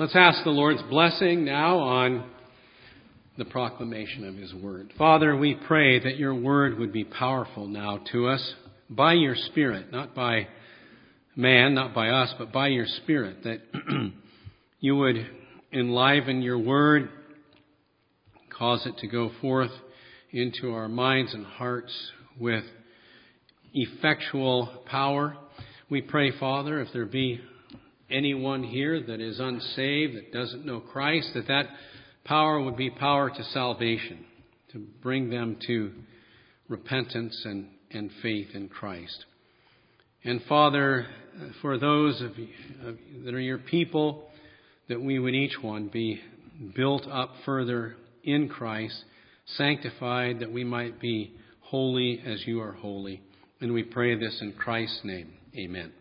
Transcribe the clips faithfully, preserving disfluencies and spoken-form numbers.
Let's ask the Lord's blessing now on the proclamation of His Word. Father, we pray that Your Word would be powerful now to us by Your Spirit, not by man, not by us, but by Your Spirit, that You would enliven Your Word, cause it to go forth into our minds and hearts with effectual power. We pray, Father, if there be anyone here that is unsaved, that doesn't know Christ, that that power would be power to salvation, to bring them to repentance and, and faith in Christ. And Father, for those of, of that are Your people, that we would each one be built up further in Christ, sanctified, that we might be holy as You are holy. And we pray this in Christ's name. Amen.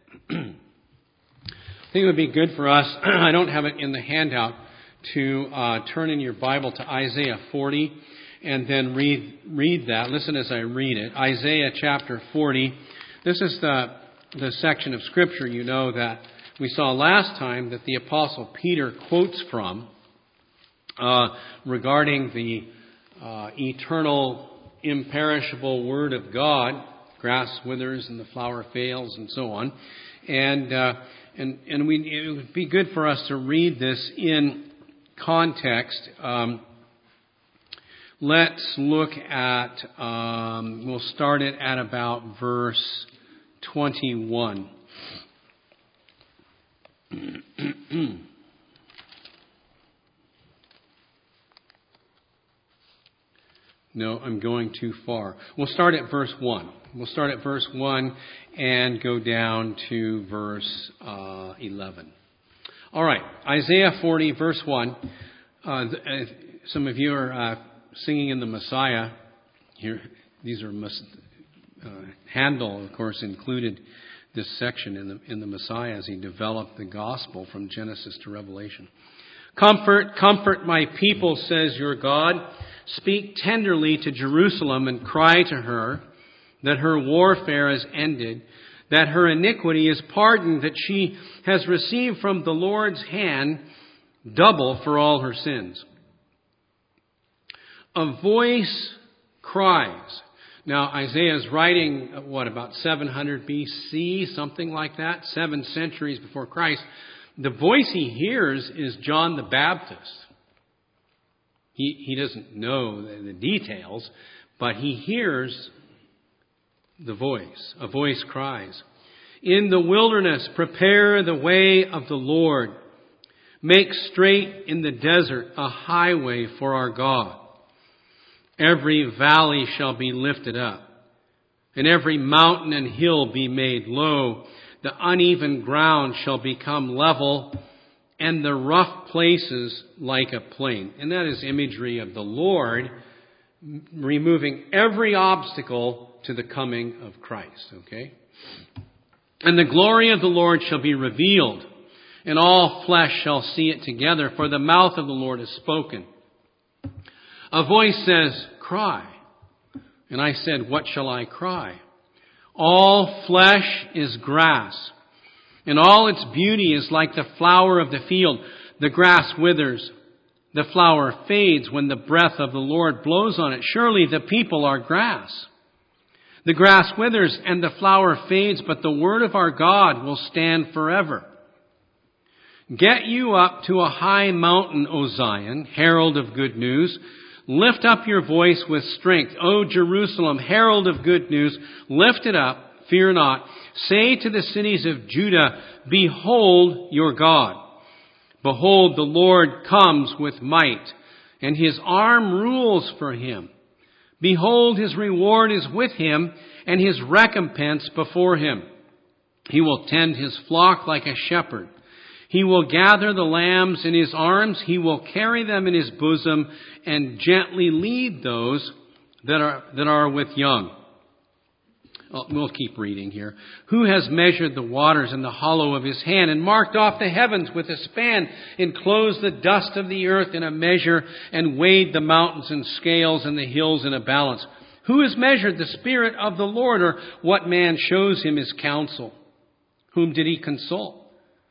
I think it would be good for us, I don't have it in the handout, to uh, turn in your Bible to Isaiah forty and then read read that. Listen as I read it. Isaiah chapter forty. This is the, the section of Scripture, you know, that we saw last time that the Apostle Peter quotes from uh, regarding the uh, eternal, imperishable Word of God. Grass withers and the flower fails and so on. And uh, and and we it would be good for us to read this in context. Um, let's look at, um, we'll start it at about verse twenty-one. No, I'm going too far. We'll start at verse one. We'll start at verse one and go down to verse uh, eleven. All right, Isaiah forty, verse one. Uh, th- uh, some of you are uh, singing in the Messiah. Here, these are Mes- uh, Handel, of course, included this section in the in the Messiah as he developed the gospel from Genesis to Revelation. Comfort, comfort my people, says your God. Speak tenderly to Jerusalem and cry to her that her warfare is ended, that her iniquity is pardoned, that she has received from the Lord's hand double for all her sins. A voice cries. Now, Isaiah is writing, what, about seven hundred B C, something like that, seven centuries before Christ. The voice he hears is John the Baptist. He, he doesn't know the, the details, but he hears the voice. A voice cries, "In the wilderness, prepare the way of the Lord. Make straight in the desert a highway for our God. Every valley shall be lifted up, and every mountain and hill be made low. The uneven ground shall become level, and the rough places like a plain." And that is imagery of the Lord removing every obstacle to the coming of Christ. Okay? "And the glory of the Lord shall be revealed, and all flesh shall see it together, for the mouth of the Lord has spoken." A voice says, "Cry." And I said, "What shall I cry?" All flesh is grass, and all its beauty is like the flower of the field. The grass withers, the flower fades when the breath of the Lord blows on it. Surely the people are grass. The grass withers and the flower fades, but the word of our God will stand forever. Get you up to a high mountain, O Zion, herald of good news. Lift up your voice with strength, O Jerusalem, herald of good news. Lift it up, fear not. Say to the cities of Judah, behold your God. Behold, the Lord comes with might, and his arm rules for him. Behold, his reward is with him, and his recompense before him. He will tend his flock like a shepherd. He will gather the lambs in his arms. He will carry them in his bosom and gently lead those that are, that are with young. Oh, we'll keep reading here. Who has measured the waters in the hollow of his hand and marked off the heavens with a span, enclosed the dust of the earth in a measure and weighed the mountains in scales and the hills in a balance? Who has measured the Spirit of the Lord, or what man shows him his counsel? Whom did he consult?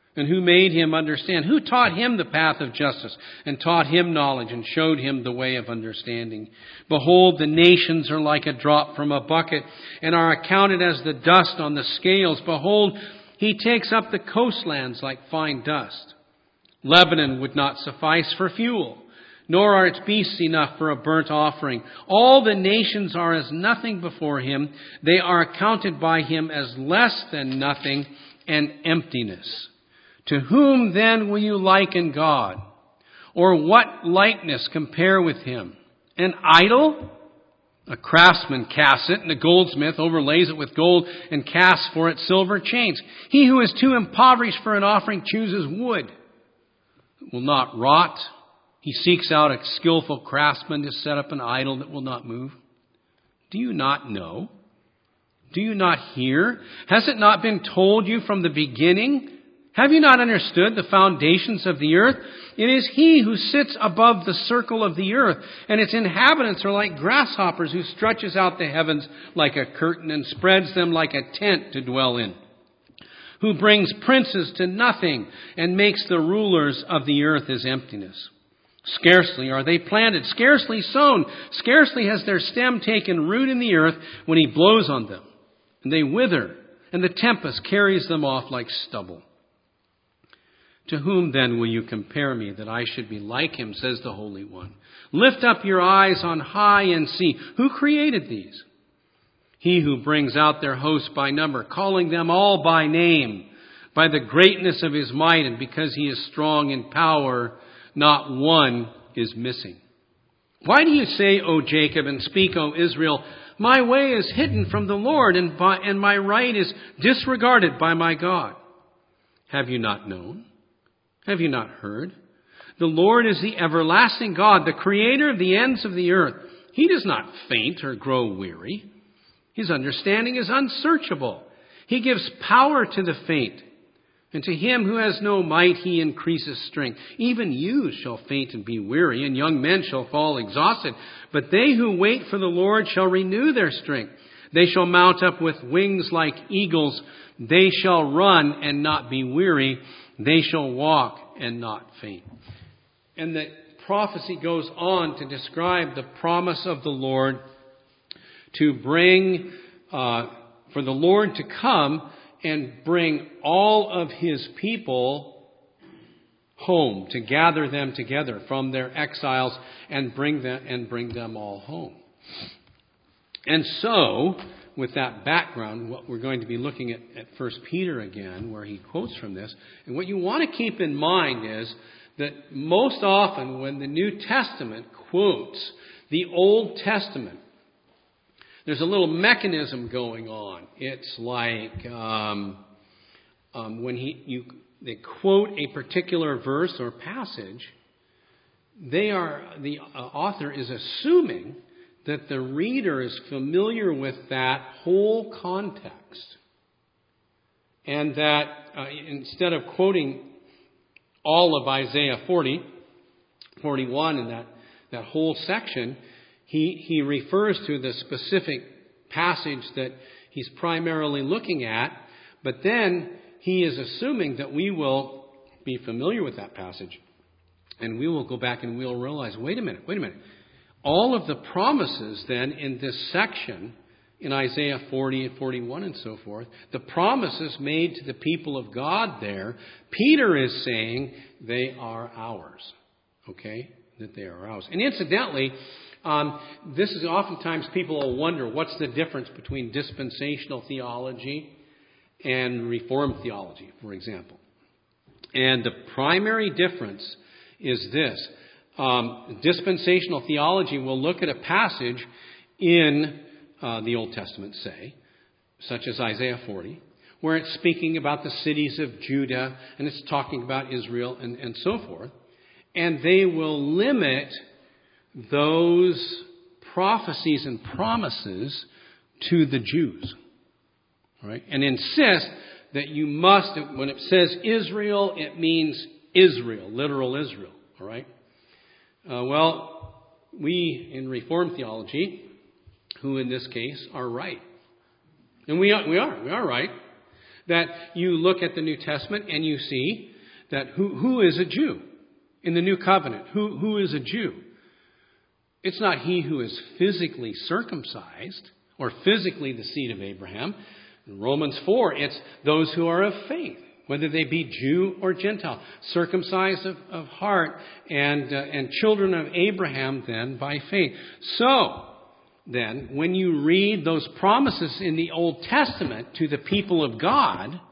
And who made him understand? Who taught him the path of justice and taught him knowledge and showed him the way of understanding? Behold, the nations are like a drop from a bucket and are accounted as the dust on the scales. Behold, he takes up the coastlands like fine dust. Lebanon would not suffice for fuel, nor are its beasts enough for a burnt offering. All the nations are as nothing before him. They are accounted by him as less than nothing and emptiness. To whom then will you liken God? Or what likeness compare with him? An idol? A craftsman casts it, and a goldsmith overlays it with gold and casts for it silver chains. He who is too impoverished for an offering chooses wood. It will not rot. He seeks out a skillful craftsman to set up an idol that will not move. Do you not know? Do you not hear? Has it not been told you from the beginning? Have you not understood the foundations of the earth? It is he who sits above the circle of the earth, and its inhabitants are like grasshoppers, who stretches out the heavens like a curtain and spreads them like a tent to dwell in, who brings princes to nothing and makes the rulers of the earth his emptiness. Scarcely are they planted, scarcely sown, scarcely has their stem taken root in the earth when he blows on them, and they wither, and the tempest carries them off like stubble. To whom then will you compare me, that I should be like him, says the Holy One? Lift up your eyes on high and see. Who created these? He who brings out their hosts by number, calling them all by name, by the greatness of his might, and because he is strong in power, not one is missing. Why do you say, O Jacob, and speak, O Israel, my way is hidden from the Lord, and, by, and my right is disregarded by my God? Have you not known? Have you not heard? The Lord is the everlasting God, the creator of the ends of the earth. He does not faint or grow weary. His understanding is unsearchable. He gives power to the faint, and to him who has no might he increases strength. Even youths shall faint and be weary, and young men shall fall exhausted. But they who wait for the Lord shall renew their strength. They shall mount up with wings like eagles. They shall run and not be weary. They shall walk and not faint. And the prophecy goes on to describe the promise of the Lord to bring, uh, for the Lord to come and bring all of his people home, to gather them together from their exiles and bring them and bring them all home. And so, with that background, what we're going to be looking at at First Peter again, where he quotes from this. And what you want to keep in mind is that most often when the New Testament quotes the Old Testament, there's a little mechanism going on. It's like um, um, when he you they quote a particular verse or passage, they are the uh, author is assuming that the reader is familiar with that whole context, and that uh, instead of quoting all of Isaiah forty, forty-one, and that, that whole section, he, he refers to the specific passage that he's primarily looking at, but then he is assuming that we will be familiar with that passage, and we will go back and we'll realize, wait a minute, wait a minute. All of the promises then in this section, in Isaiah forty and forty-one and so forth, the promises made to the people of God there, Peter is saying they are ours. Okay? That they are ours. And incidentally, um, this is oftentimes people will wonder what's the difference between dispensational theology and Reformed theology, for example. And the primary difference is this. Um, dispensational theology will look at a passage in uh, the Old Testament, say, such as Isaiah forty, where it's speaking about the cities of Judah and it's talking about Israel and, and so forth. And they will limit those prophecies and promises to the Jews, right? And insist that you must, when it says Israel, it means Israel, literal Israel, all right? Uh, well, we in Reformed theology, who in this case are right. And we are, we are, we are right. That you look at the New Testament and you see that who, who is a Jew in the New Covenant? Who, who is a Jew? It's not he who is physically circumcised or physically the seed of Abraham. In Romans four, it's those who are of faith, whether they be Jew or Gentile, circumcised of, of heart and, uh, and children of Abraham then by faith. So, then, when you read those promises in the Old Testament to the people of God,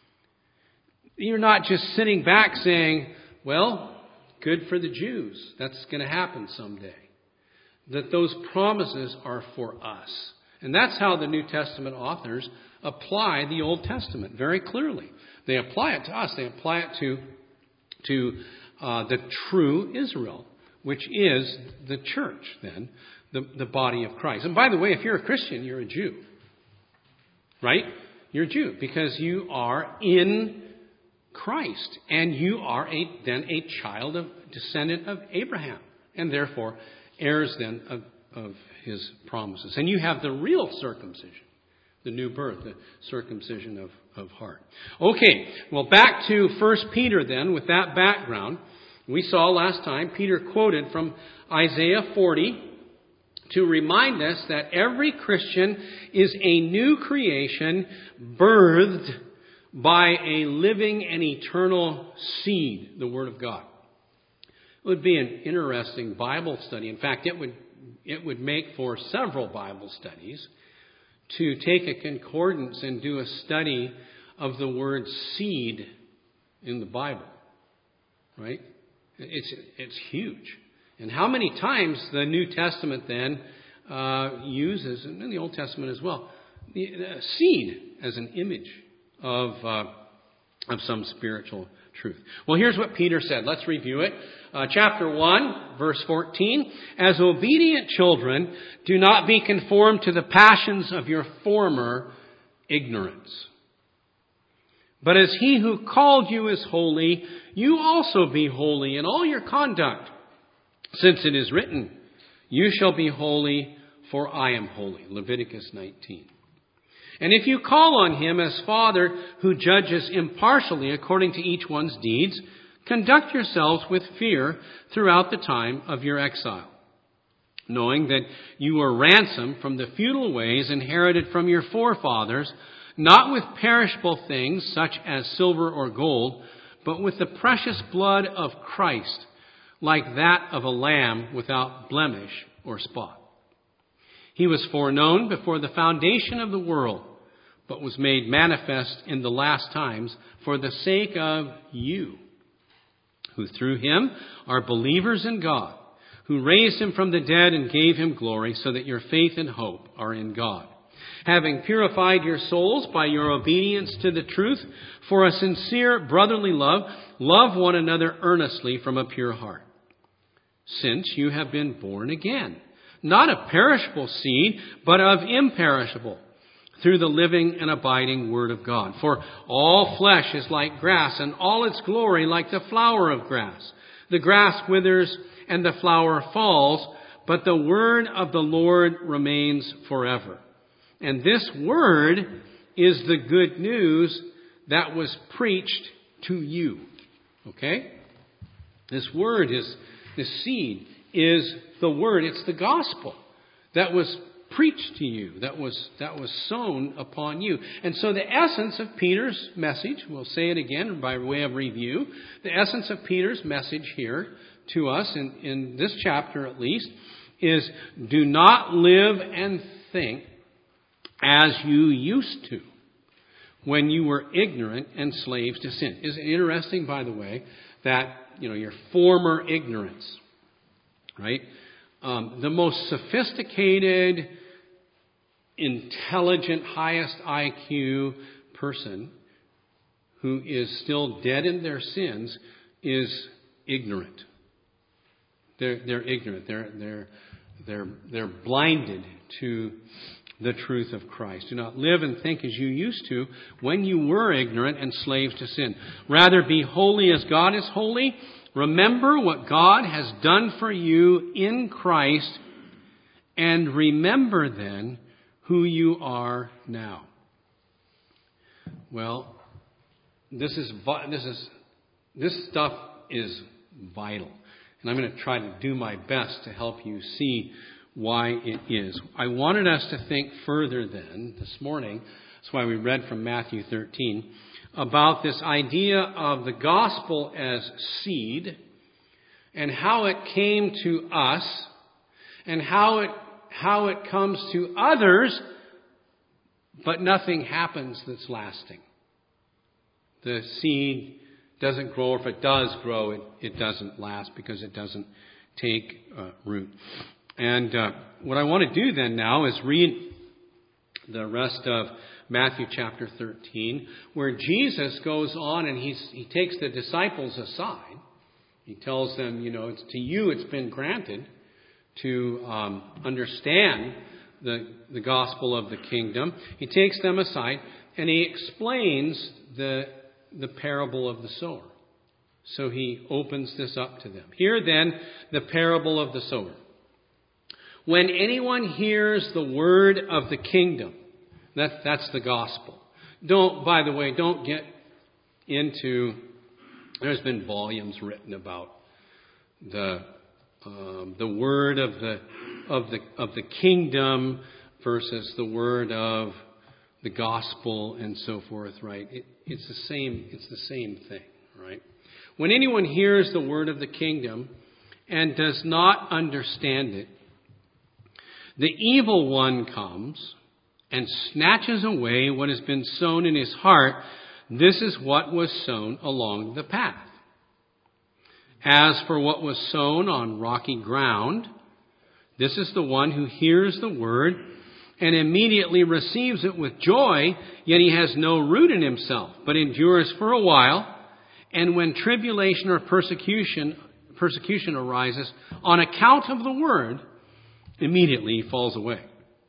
you're not just sitting back saying, well, good for the Jews. That's going to happen someday. That those promises are for us. And that's how the New Testament authors apply the Old Testament very clearly. They apply it to us. They apply it to, to uh, the true Israel, which is the church then. The, the body of Christ. And by the way, if you're a Christian, you're a Jew. Right? You're a Jew because you are in Christ. And you are a, then a child of, descendant of Abraham. And therefore, heirs then of, of his promises. And you have the real circumcision. The new birth, the circumcision of, of heart. Okay, well back to First Peter then with that background. We saw last time Peter quoted from Isaiah forty to remind us that every Christian is a new creation birthed by a living and eternal seed, the Word of God. It would be an interesting Bible study. In fact, it would it would make for several Bible studies to take a concordance and do a study of the word seed in the Bible. Right? It's it's huge. And how many times the New Testament then uh, uses, and in the Old Testament as well, the, the seed as an image of uh, of some spiritual truth. Well, here's what Peter said. Let's review it. Uh, chapter one, verse fourteen. As obedient children, do not be conformed to the passions of your former ignorance. But as he who called you is holy, you also be holy in all your conduct. Since it is written, you shall be holy, for I am holy. Leviticus nineteen. And if you call on him as Father who judges impartially according to each one's deeds, conduct yourselves with fear throughout the time of your exile, knowing that you were ransomed from the futile ways inherited from your forefathers, not with perishable things such as silver or gold, but with the precious blood of Christ, like that of a lamb without blemish or spot. He was foreknown before the foundation of the world, but was made manifest in the last times for the sake of you, who through him are believers in God, who raised him from the dead and gave him glory, so that your faith and hope are in God. Having purified your souls by your obedience to the truth for a sincere brotherly love, love one another earnestly from a pure heart. Since you have been born again, not of perishable seed, but of imperishable, through the living and abiding Word of God. For all flesh is like grass, and all its glory like the flower of grass. The grass withers and the flower falls, but the word of the Lord remains forever. And this word is the good news that was preached to you. Okay? This word is, this seed is the word. It's the gospel that was preached to you, that was that was sown upon you. And so the essence of Peter's message, we'll say it again by way of review, the essence of Peter's message here to us, in, in this chapter at least, is do not live and think as you used to when you were ignorant and slaves to sin. Isn't it interesting, by the way, that, you know, your former ignorance, right? Um, the most sophisticated, intelligent, highest I Q person who is still dead in their sins is ignorant. They're they're ignorant. They're they're they're they're blinded to the truth of Christ. Do not live and think as you used to when you were ignorant and slaves to sin. Rather be holy as God is holy. Remember what God has done for you in Christ, and remember then who you are now. Well, this is this is this stuff is vital, and I'm going to try to do my best to help you see why it is. I wanted us to think further then this morning. That's why we read from Matthew thirteen about this idea of the gospel as seed and how it came to us and how it how it comes to others, but nothing happens that's lasting. The seed doesn't grow, or if it does grow, it, it doesn't last because it doesn't take uh, root. And uh, what I want to do then now is read the rest of Matthew chapter thirteen, where Jesus goes on and he's, he takes the disciples aside. He tells them, you know, it's to you it's been granted to um, understand the, the gospel of the kingdom. He takes them aside and he explains the, the parable of the sower. So he opens this up to them. Hear then the parable of the sower. When anyone hears the word of the kingdom, that, that's the gospel. Don't, by the way, don't get into, there's been volumes written about the um, the word of the of the of the kingdom versus the word of the gospel and so forth. Right? It, it's the same. It's the same thing. Right? When anyone hears the word of the kingdom and does not understand it, the evil one comes and snatches away what has been sown in his heart. This is what was sown along the path. As for what was sown on rocky ground, this is the one who hears the word and immediately receives it with joy, yet he has no root in himself, but endures for a while. And when tribulation or persecution, persecution arises on account of the word, immediately he falls away.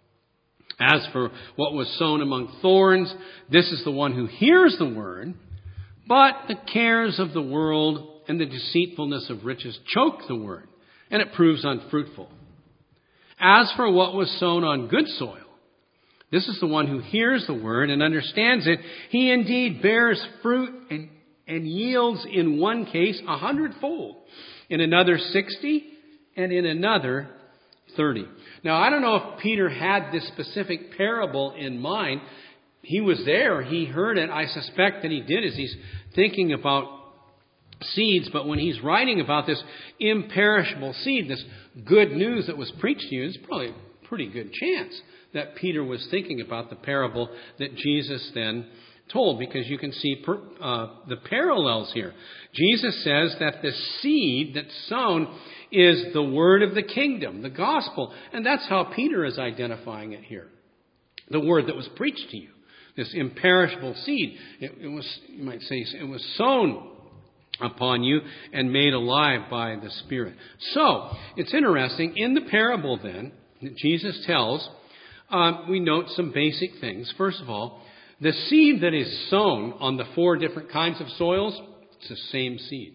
As for what was sown among thorns, this is the one who hears the word, but the cares of the world and the deceitfulness of riches choke the word, and it proves unfruitful. As for what was sown on good soil, this is the one who hears the word and understands it. He indeed bears fruit and, and yields in one case a hundredfold, in another sixty, and in another thirty. Now, I don't know if Peter had this specific parable in mind. He was there. He heard it. I suspect that he did as he's thinking about seeds. But when he's writing about this imperishable seed, this good news that was preached to you, it's probably a pretty good chance that Peter was thinking about the parable that Jesus then told, because you can see per, uh, the parallels here. Jesus says that the seed that's sown is the word of the kingdom, the gospel. And that's how Peter is identifying it here. The word that was preached to you, this imperishable seed. It, it was, you might say, it was sown upon you and made alive by the Spirit. So, it's interesting, in the parable then, that Jesus tells, um, we note some basic things. First of all, the seed that is sown on the four different kinds of soils, it's the same seed.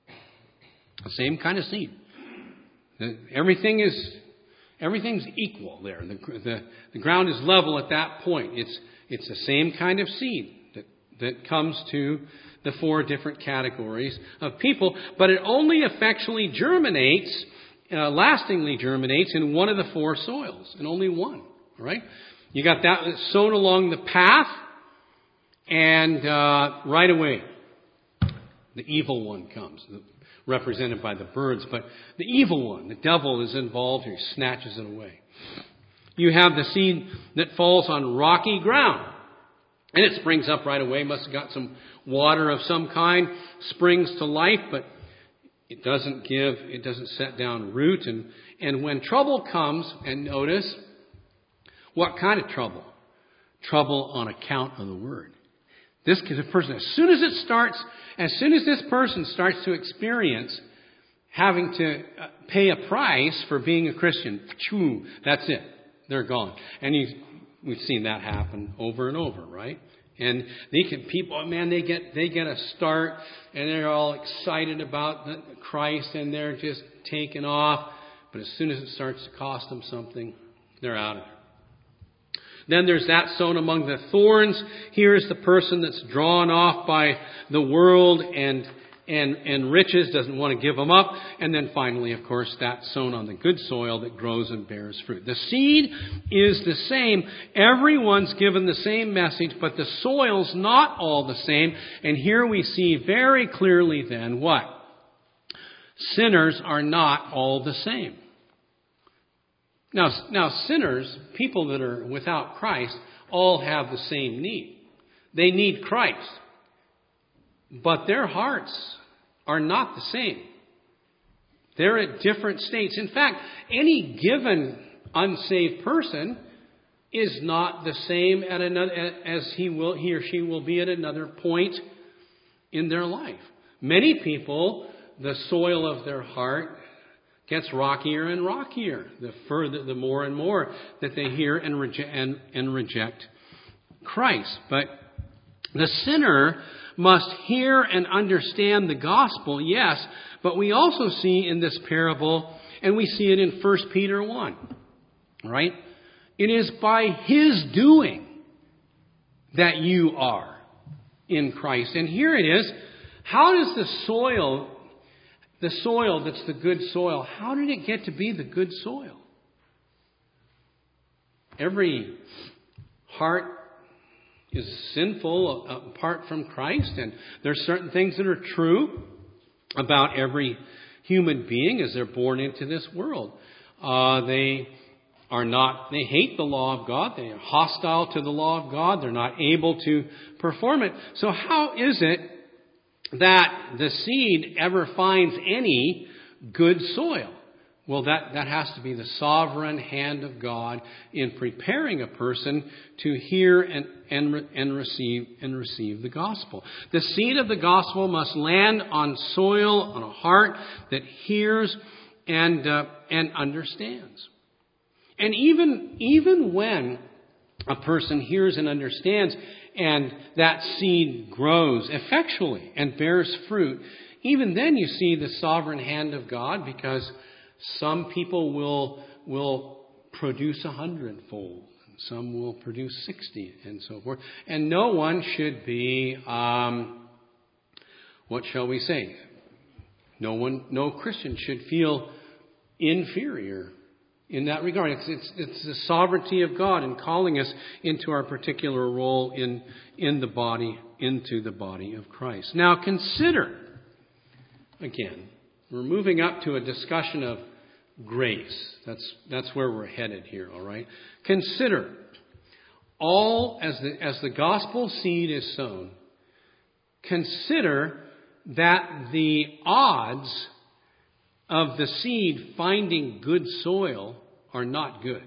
The same kind of seed. Everything is, everything's equal there. The, the, the ground is level at that point. It's, it's the same kind of seed that, that comes to the four different categories of people, but it only effectually germinates, uh, lastingly germinates in one of the four soils, and only one. All right? You got that sown along the path, and uh, right away, the evil one comes, represented by the birds. But the evil one, the devil, is involved here. He snatches it away. You have the seed that falls on rocky ground. And it springs up right away. Must have got some water of some kind. Springs to life, but it doesn't give, it doesn't set down root. And, and when trouble comes, and notice, what kind of trouble? Trouble on account of the word. This person, as soon as it starts, as soon as this person starts to experience having to pay a price for being a Christian, that's it. They're gone. And you, we've seen that happen over and over, right? And they can, people, man, they get, they get a start and they're all excited about the Christ and they're just taking off. But as soon as it starts to cost them something, they're out of it. Then there's that sown among the thorns. Here's the person that's drawn off by the world and and and riches, doesn't want to give them up. And then finally, of course, that sown on the good soil that grows and bears fruit. The seed is the same. Everyone's given the same message, but the soil's not all the same. And here we see very clearly then what? Sinners are not all the same. Now, now sinners, people that are without Christ, all have the same need. They need Christ. But their hearts are not the same. They're at different states. In fact, any given unsaved person is not the same at another, as he will, he or she will be at another point in their life. Many people, the soil of their heart gets rockier and rockier the further, the more and more that they hear and, reje- and, and reject Christ. But the sinner must hear and understand the gospel, yes, but we also see in this parable, and we see it in First Peter one, right? It is by his doing that you are in Christ. And here it is. How does the soil, the soil that's the good soil, how did it get to be the good soil? Every heart is sinful apart from Christ, and there's certain things that are true about every human being as they're born into this world. Uh, they are not, they hate the law of God. They are hostile to the law of God. They're not able to perform it. So how is it that the seed ever finds any good soil? Well, that, that has to be the sovereign hand of God in preparing a person to hear and, and, and receive and receive the gospel. The seed of the gospel must land on soil, on a heart that hears and uh, and understands. And even even when a person hears and understands, and that seed grows effectually and bears fruit, even then you see the sovereign hand of God, because some people will will produce a hundredfold, and some will produce sixty, and so forth. And no one should be, um, what shall we say? No one, no Christian should feel inferior in that regard. It's, it's, it's the sovereignty of God in calling us into our particular role in in the body, into the body of Christ. Now consider, again, we're moving up to a discussion of grace. That's that's where we're headed here, all right? Consider, all as the as the gospel seed is sown, consider that the odds of the seed finding good soil are not good.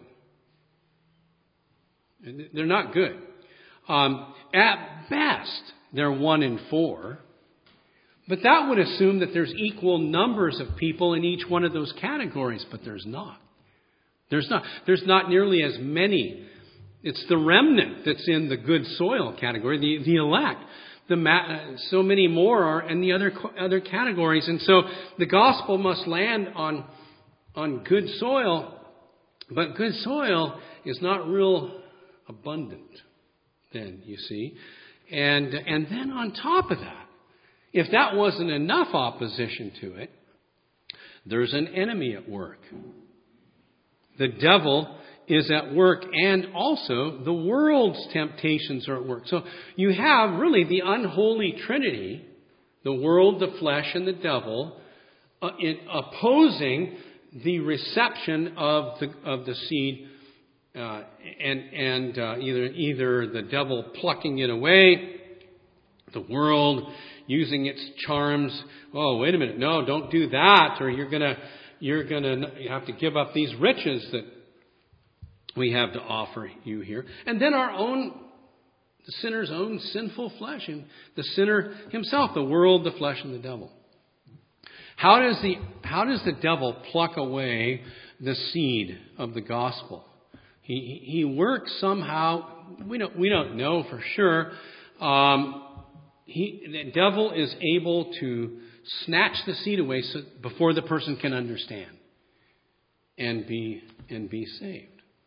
They're not good. Um, at best, they're one in four. But that would assume that there's equal numbers of people in each one of those categories, but there's not. There's not. There's not nearly as many. It's the remnant that's in the good soil category, the, the elect. The ma- so many more are in the other other categories, and so the gospel must land on on good soil, but good soil is not real abundant. Then you see, and and then on top of that, if that wasn't enough opposition to it, there's an enemy at work. The devil is at work, and also the world's temptations are at work. So you have really the unholy trinity, the world, the flesh, and the devil, uh, in opposing the reception of the of the seed, uh, and and uh, either either the devil plucking it away, the world using its charms. Oh, wait a minute! No, don't do that, or you're gonna you're gonna you have to give up these riches that we have to offer you here. And then our own, the sinner's own sinful flesh, and the sinner himself, the world, the flesh, and the devil. How does the how does the devil pluck away the seed of the gospel? He he works somehow. We don't we don't know for sure. Um, he the devil is able to snatch the seed away so, before the person can understand and be and be saved.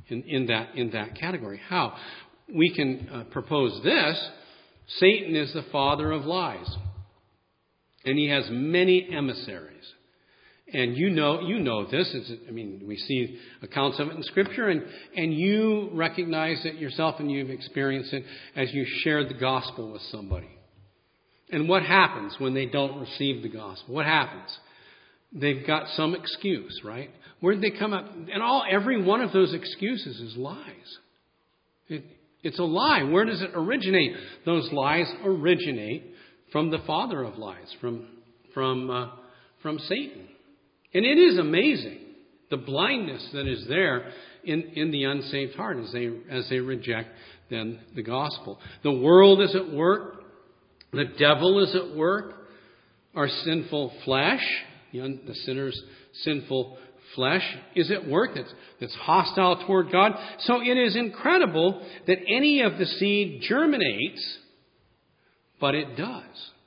in, in that in that category. How? We can uh, propose this. Satan is the father of lies. And he has many emissaries. And you know you know this. It's, I mean, we see accounts of it in Scripture, and, and you recognize it yourself, and you've experienced it as you share the gospel with somebody. And what happens when they don't receive the gospel? What happens? They've got some excuse, right? Where did they come up? And all every one of those excuses is lies. It, it's a lie. Where does it originate? Those lies originate from the father of lies, from from uh, from Satan. And it is amazing the blindness that is there in, in the unsaved heart as they as they reject then the gospel. The world is at work. The devil is at work. Our sinful flesh, the, the sinner's sinful flesh, is at work. That's, that's hostile toward God. So it is incredible that any of the seed germinates, but it does.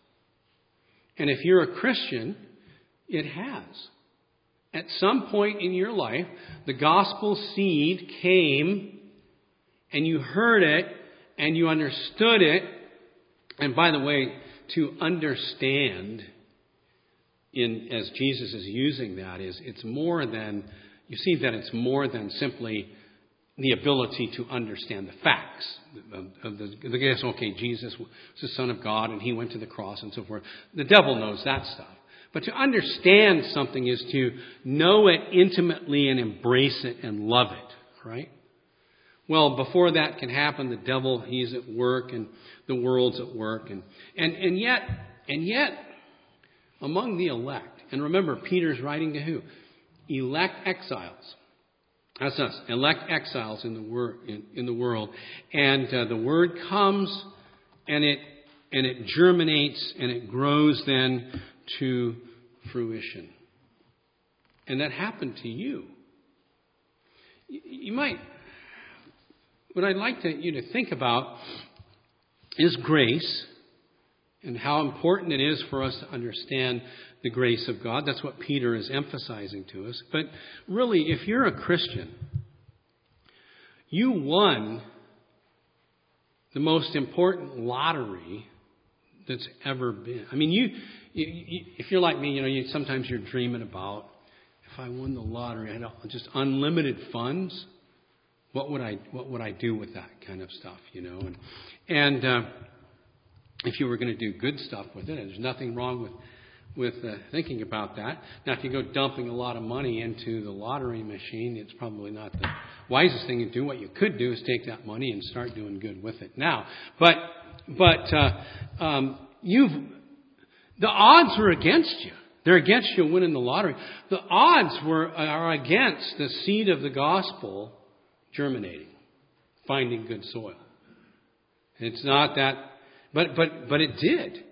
And if you're a Christian, it has. At some point in your life, the gospel seed came, and you heard it, and you understood it. And by the way, to understand, in as Jesus is using that, is it's more than, you see that it's more than simply the ability to understand the facts of, of the, the guess, okay, Jesus was the Son of God, and he went to the cross and so forth. The devil knows that stuff. But to understand something is to know it intimately and embrace it and love it, right? Well, before that can happen, the devil, he's at work, and the world's at work. And, and, and yet, and yet, among the elect, and remember, Peter's writing to who? Elect exiles. That's us, elect exiles in the, wor- in, in the world. And uh, the word comes, and it and it germinates, and it grows then to fruition. And that happened to you. You, you might, what I'd like to, you to think about is grace, and how important it is for us to understand the grace of God. That's what Peter is emphasizing to us. But really, if you're a Christian, you won the most important lottery that's ever been. I mean, you, you, you if you're like me, you know, you, sometimes you're dreaming about, if I won the lottery, I don't, just unlimited funds. What would I what would I do with that kind of stuff, you know? And and uh, if you were going to do good stuff with it, and there's nothing wrong with with uh, thinking about that. Now, if you go dumping a lot of money into the lottery machine, it's probably not the wisest thing to do. What you could do is take that money and start doing good with it now. But but uh, um, you've the odds are against you. They're against you winning the lottery. The odds were are against the seed of the gospel germinating, finding good soil. It's not that, but but but it did.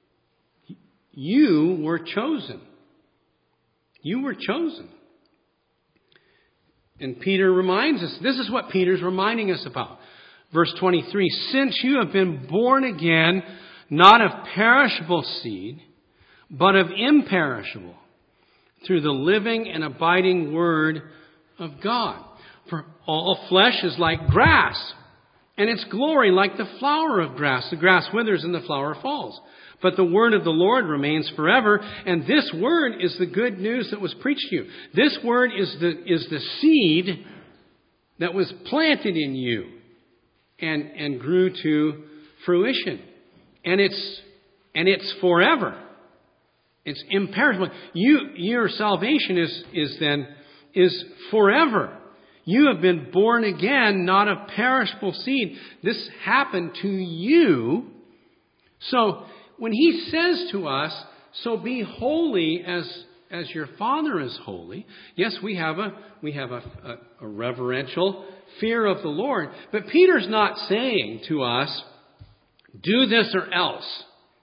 You were chosen. You were chosen. And Peter reminds us, this is what Peter's reminding us about. Verse twenty-three, since you have been born again, not of perishable seed, but of imperishable, through the living and abiding word of God. For all flesh is like grass, and its glory like the flower of grass. The grass withers and the flower falls. But the word of the Lord remains forever, and this word is the good news that was preached to you. This word is the is the seed that was planted in you and, and grew to fruition. And it's and it's forever. It's imperishable. You your salvation is is then is forever. You have been born again, not of perishable seed. This happened to you. So when he says to us, so be holy as as your Father is holy, yes, we have a we have a, a, a reverential fear of the Lord. But Peter's not saying to us, do this or else.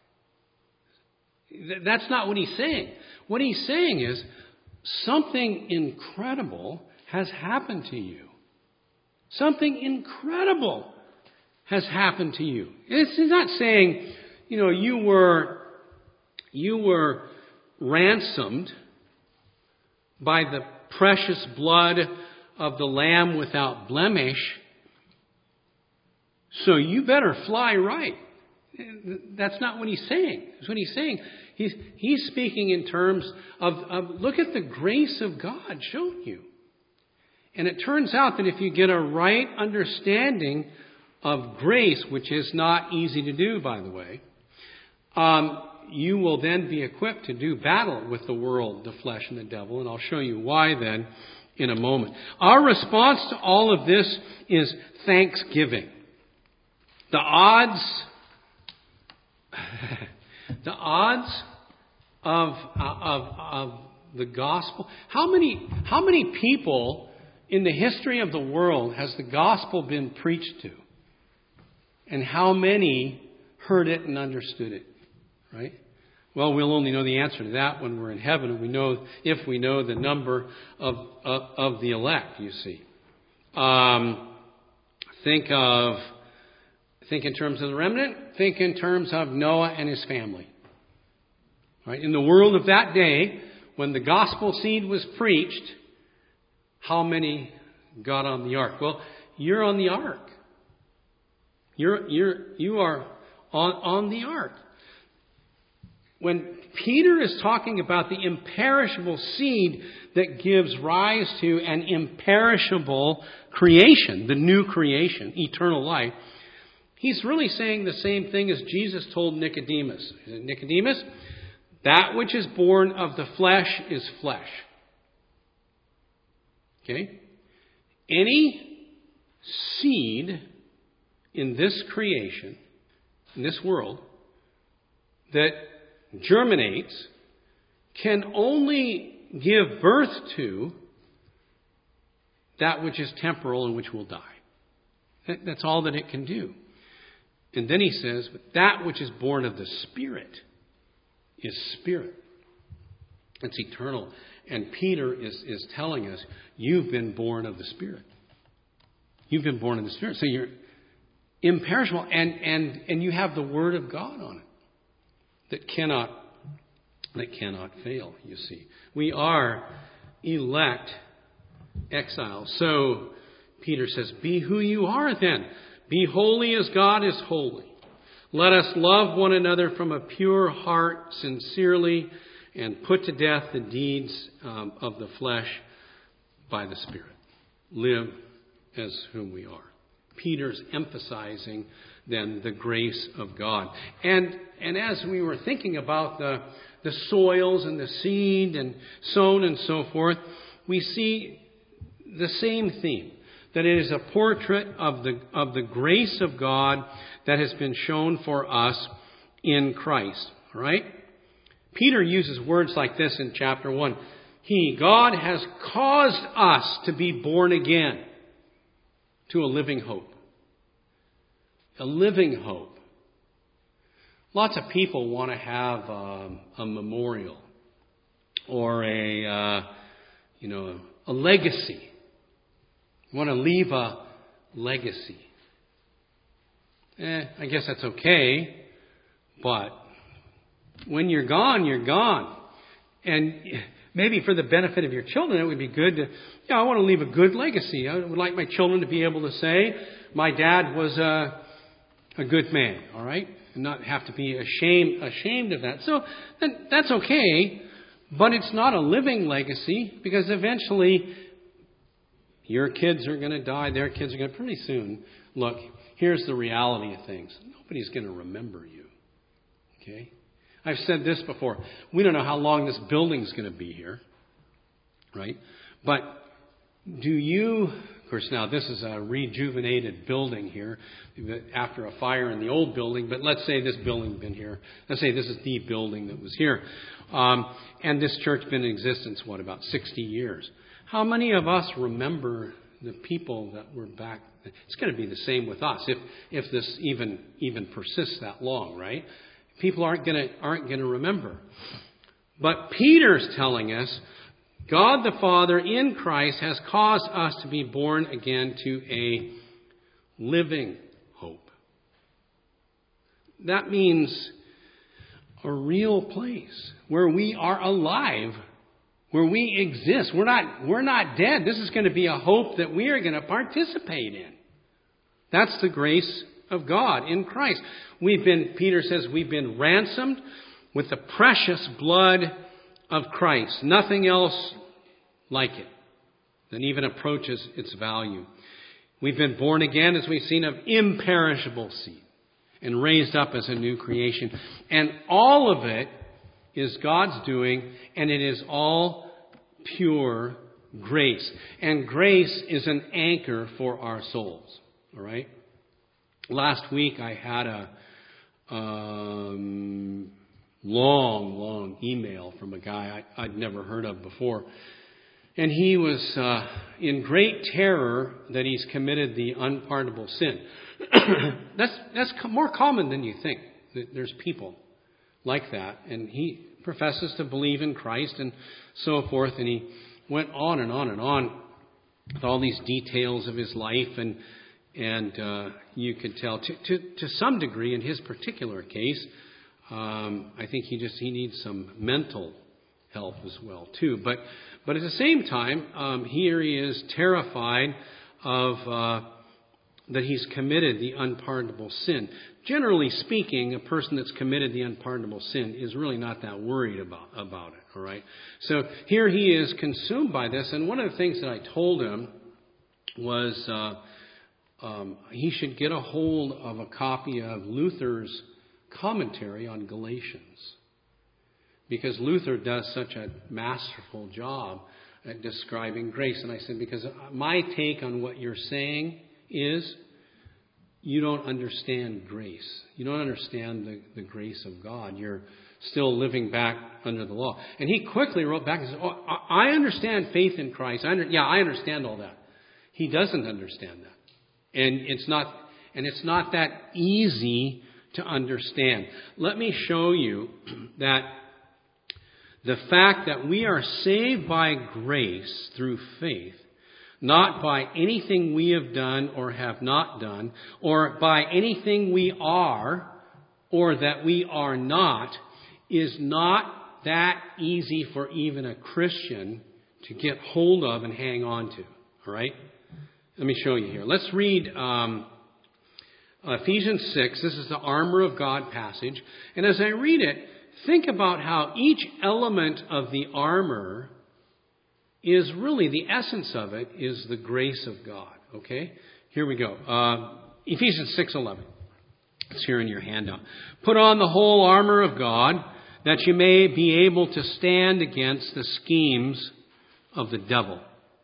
That's not what he's saying. What he's saying is something incredible has happened to you. Something incredible has happened to you. It's not saying, you know, you were you were ransomed by the precious blood of the Lamb without blemish. So you better fly right. That's not what he's saying. That's what he's saying. He's, he's speaking in terms of, of, look at the grace of God shown you. And it turns out that if you get a right understanding of grace, which is not easy to do, by the way, um, you will then be equipped to do battle with the world, the flesh, and the devil. And I'll show you why then in a moment. Our response to all of this is thanksgiving. The odds, the odds of, of, of the gospel. How many, how many people in the history of the world has the gospel been preached to? And how many heard it and understood it? Right? Well, we'll only know the answer to that when we're in heaven. We know if we know the number of of, of the elect. You see, um, think of think in terms of the remnant. Think in terms of Noah and his family. Right? In the world of that day, when the gospel seed was preached, how many got on the ark? Well, you're on the ark. You're you're you are on on the ark. When Peter is talking about the imperishable seed that gives rise to an imperishable creation, the new creation, eternal life, he's really saying the same thing as Jesus told Nicodemus. He said, Nicodemus, that which is born of the flesh is flesh. Okay? Any seed in this creation, in this world, that germinates can only give birth to that which is temporal and which will die. That's all that it can do. And then he says, but that which is born of the Spirit is spirit. It's eternal. And Peter is, is telling us, you've been born of the Spirit. You've been born of the Spirit. So you're imperishable. And, and, and you have the Word of God on it. That cannot, that cannot fail, you see. We are elect exiles. So Peter says, be who you are then. Be holy as God is holy. Let us love one another from a pure heart, sincerely, and put to death the deeds um, of the flesh by the Spirit. Live as whom we are. Peter's emphasizing then the grace of God. And and as we were thinking about the, the soils and the seed and sown and so forth, we see the same theme. That it is a portrait of the of the grace of God that has been shown for us in Christ. All right? Peter uses words like this in chapter one. He, God, has caused us to be born again to a living hope. A living hope. Lots of people want to have um, a memorial or a, uh, you know, a legacy. Want to leave a legacy. Eh, I guess that's okay, but when you're gone, you're gone. And maybe for the benefit of your children, it would be good to, yeah, I want to leave a good legacy. I would like my children to be able to say, my dad was a, a good man, all right? And not have to be ashamed, ashamed of that. So that, that's okay, but it's not a living legacy because eventually your kids are going to die, their kids are going to, pretty soon, look, here's the reality of things. Nobody's going to remember you, okay? I've said this before. We don't know how long this building's going to be here, right? But do you, of course, now this is a rejuvenated building here after a fire in the old building, but let's say this building's been here. Let's say this is the building that was here. Um, and this church's been in existence, what, about sixty years. How many of us remember the people that were back? It's going to be the same with us if if this even even persists that long, right? People aren't going to aren't going to remember. But Peter's telling us, God the Father in Christ has caused us to be born again to a living hope. That means a real place where we are alive where we exist. We're not, we're not dead. This is going to be a hope that we are going to participate in. That's the grace of God in Christ. We've been, Peter says, we've been ransomed with the precious blood of Christ. Nothing else like it that even approaches its value. We've been born again, as we've seen, of imperishable seed and raised up as a new creation. And all of it is God's doing, and it is all pure grace. And grace is an anchor for our souls. All right? Last week I had a um, long, long email from a guy I, I'd never heard of before. And he was uh, in great terror that he's committed the unpardonable sin. that's that's more common than you think. There's people like that. And he professes to believe in Christ and so forth. And he went on and on and on with all these details of his life. And and uh, you could tell, to, to, to some degree in his particular case, um, I think he just he needs some mental help as well, too. But but at the same time, um, here he is terrified of uh, that he's committed the unpardonable sin. Generally speaking, a person that's committed the unpardonable sin is really not that worried about, about it, all right? So here he is consumed by this, and one of the things that I told him was uh, um, he should get a hold of a copy of Luther's commentary on Galatians. Because Luther does such a masterful job at describing grace. And I said, because my take on what you're saying is you don't understand grace. You don't understand the, the grace of God. You're still living back under the law. And he quickly wrote back and said, oh, I understand faith in Christ. I under, yeah, I understand all that. He doesn't understand that. And it's not, and it's not that easy to understand. Let me show you that the fact that we are saved by grace through faith, not by anything we have done or have not done, or by anything we are or that we are not, is not that easy for even a Christian to get hold of and hang on to. All right? Let me show you here. Let's read um, Ephesians six. This is the armor of God passage. And as I read it, think about how each element of the armor is really, the essence of it is the grace of God. Okay? Here we go. Uh, Ephesians six eleven. It's here in your handout. Put on the whole armor of God, that you may be able to stand against the schemes of the devil.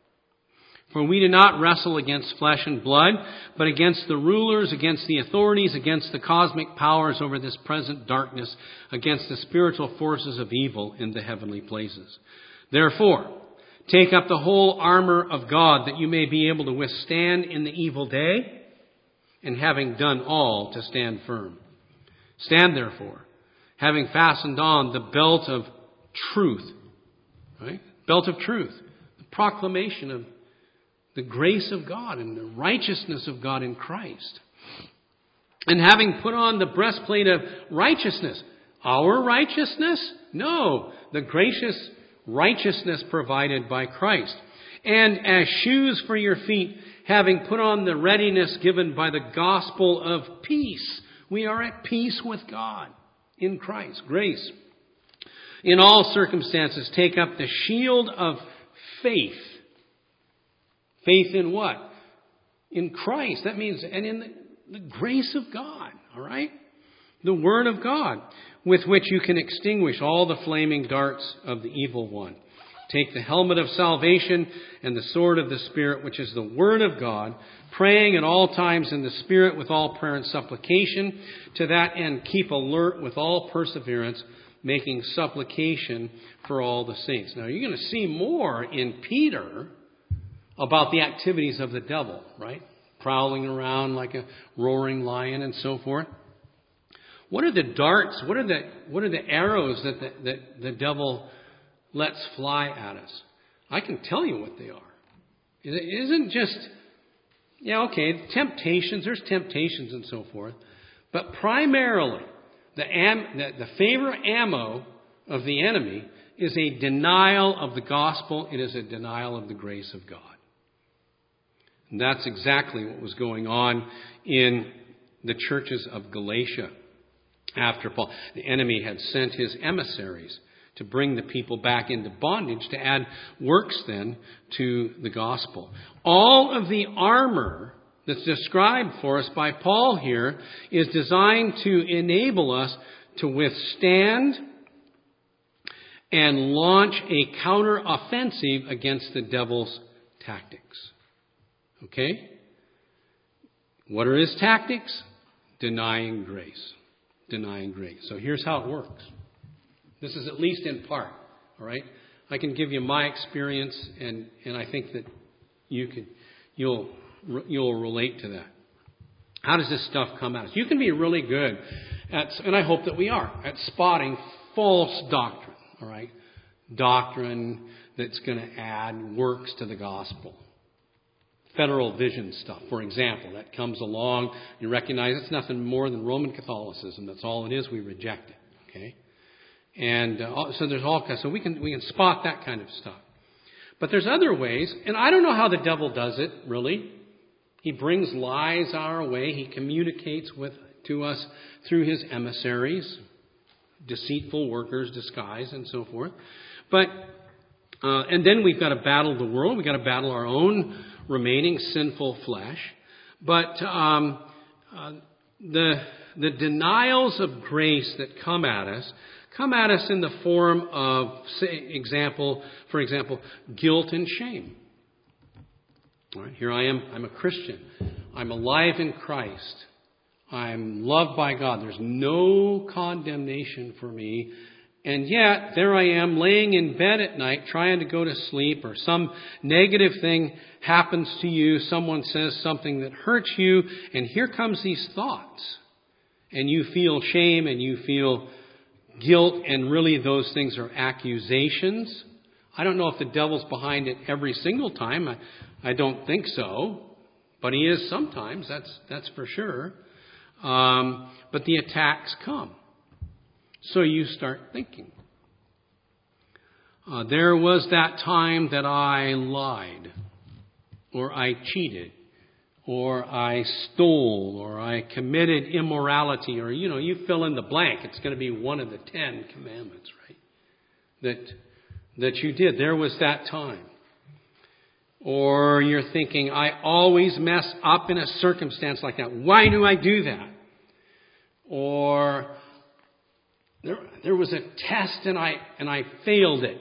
For we do not wrestle against flesh and blood, but against the rulers, against the authorities, against the cosmic powers over this present darkness, against the spiritual forces of evil in the heavenly places. Therefore, take up the whole armor of God, that you may be able to withstand in the evil day, and having done all, to stand firm. Stand therefore, having fastened on the belt of truth, right? Belt of truth, the proclamation of the grace of God and the righteousness of God in Christ. And having put on the breastplate of righteousness. Our righteousness? No, the gracious righteousness provided by Christ. And as shoes for your feet, having put on the readiness given by the gospel of peace. We are at peace with God in Christ. Grace. In all circumstances, take up the shield of faith. Faith in what? In Christ. That means, and in the, the grace of God. All right? The Word of God, with which you can extinguish all the flaming darts of the evil one. Take the helmet of salvation and the sword of the Spirit, which is the Word of God, praying at all times in the Spirit with all prayer and supplication. To that end, keep alert with all perseverance, making supplication for all the saints. Now, you're going to see more in Peter about the activities of the devil, right? Prowling around like a roaring lion and so forth. What are the darts? What are the what are the arrows that the, that the devil lets fly at us? I can tell you what they are. It isn't just, yeah, okay, temptations. There's temptations and so forth. But primarily, the, am, the, the favorite ammo of the enemy is a denial of the gospel. It is a denial of the grace of God. And that's exactly what was going on in the churches of Galatia after Paul. The enemy had sent his emissaries to bring the people back into bondage, to add works then to the gospel. All of the armor that's described for us by Paul here is designed to enable us to withstand and launch a counter-offensive against the devil's tactics. Okay? What are his tactics? Denying grace. Denying grace. So here's how it works. This is at least in part. All right? I can give you my experience, and, and I think that you can, you'll you'll relate to that. How does this stuff come at us? You can be really good at, and I hope that we are, at spotting false doctrine. All right? Doctrine that's going to add works to the gospel. Federal vision stuff, for example, that comes along. You recognize it's nothing more than Roman Catholicism. That's all it is. We reject it. Okay, and uh, so there's all kinds. So we can we can spot that kind of stuff. But there's other ways, and I don't know how the devil does it. Really, he brings lies our way. He communicates with to us through his emissaries, deceitful workers, disguised, and so forth. But uh, and then we've got to battle the world. We've got to battle our own remaining sinful flesh. But um, uh, the the denials of grace that come at us come at us in the form of, say, example, for example, guilt and shame. All right, here I am. I'm a Christian. I'm alive in Christ. I'm loved by God. There's no condemnation for me. And yet, there I am laying in bed at night trying to go to sleep, or some negative thing happens to you. Someone says something that hurts you, and here comes these thoughts. And you feel shame and you feel guilt, and really those things are accusations. I don't know if the devil's behind it every single time. I, I don't think so. But he is sometimes, that's, that's for sure. Um, but the attacks come. So you start thinking. Uh, there was that time that I lied, or I cheated, or I stole, or I committed immorality, or, you know, you fill in the blank. It's going to be one of the Ten Commandments, right? That, that you did. There was that time. Or you're thinking, I always mess up in a circumstance like that. Why do I do that? Or There, there was a test and I and I failed it.